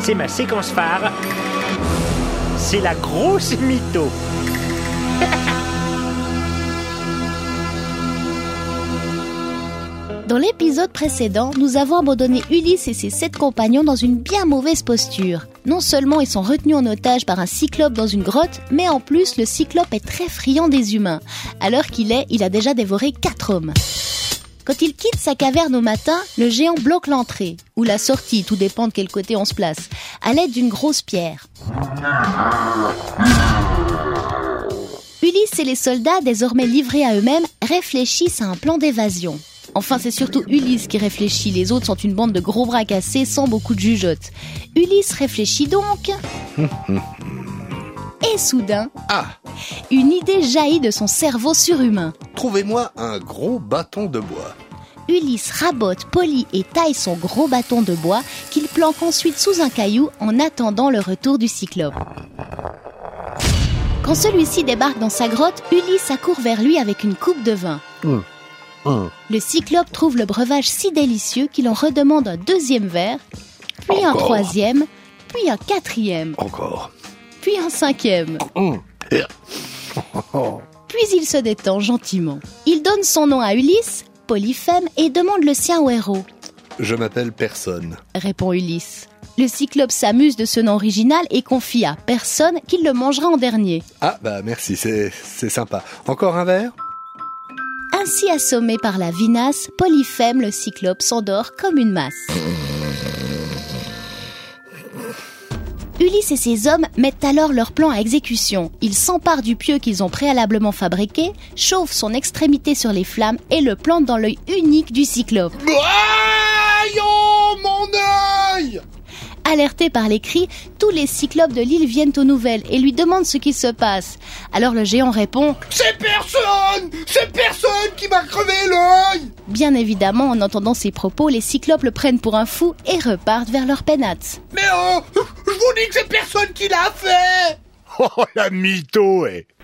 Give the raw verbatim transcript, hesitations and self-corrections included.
c'est ma séquence phare. C'est la grosse mytho. Dans l'épisode précédent, nous avons abandonné Ulysse et ses sept compagnons dans une bien mauvaise posture. Non seulement ils sont retenus en otage par un cyclope dans une grotte, mais en plus le cyclope est très friand des humains. À l'heure qu'il est, il a déjà dévoré quatre hommes. Quand il quitte sa caverne au matin, le géant bloque l'entrée, ou la sortie, tout dépend de quel côté on se place, à l'aide d'une grosse pierre. Ulysse et les soldats, désormais livrés à eux-mêmes, réfléchissent à un plan d'évasion. Enfin, c'est surtout Ulysse qui réfléchit, les autres sont une bande de gros bras cassés sans beaucoup de jugeote. Ulysse réfléchit donc... Et soudain, Ah, une idée jaillit de son cerveau surhumain. trouvez-moi un gros bâton de bois. Ulysse rabote, polit et taille son gros bâton de bois qu'il planque ensuite sous un caillou en attendant le retour du cyclope. Quand celui-ci débarque dans sa grotte, Ulysse accourt vers lui avec une coupe de vin. Mmh. Mmh. Le cyclope trouve le breuvage si délicieux qu'il en redemande un deuxième verre, puis un Encore. troisième, puis un quatrième, Encore. puis un cinquième. Mmh. Puis il se détend gentiment. Il donne son nom à Ulysse, Polyphème, et demande le sien au héros. Je m'appelle personne. Répond Ulysse. Le cyclope s'amuse de ce nom original et confie à personne qu'il le mangera en dernier. Ah, bah merci, c'est, c'est sympa. Encore un verre ? Ainsi assommé par la vinasse, Polyphème le cyclope s'endort comme une masse. Ulysse et ses hommes mettent alors leur plan à exécution. Ils s'emparent du pieu qu'ils ont préalablement fabriqué, chauffent son extrémité sur les flammes et le plantent dans l'œil unique du cyclope. Aïe, oh, mon œil ! Alertés par les cris, tous les cyclopes de l'île viennent aux nouvelles et lui demandent ce qui se passe. Alors le géant répond « C'est personne ! C'est personne qui m'a crevé l'œil !» Bien évidemment, en entendant ces propos, les cyclopes le prennent pour un fou et repartent vers leur pénates. Mais oh, je vous dis que c'est personne qui l'a fait ! Oh, la mytho, eh.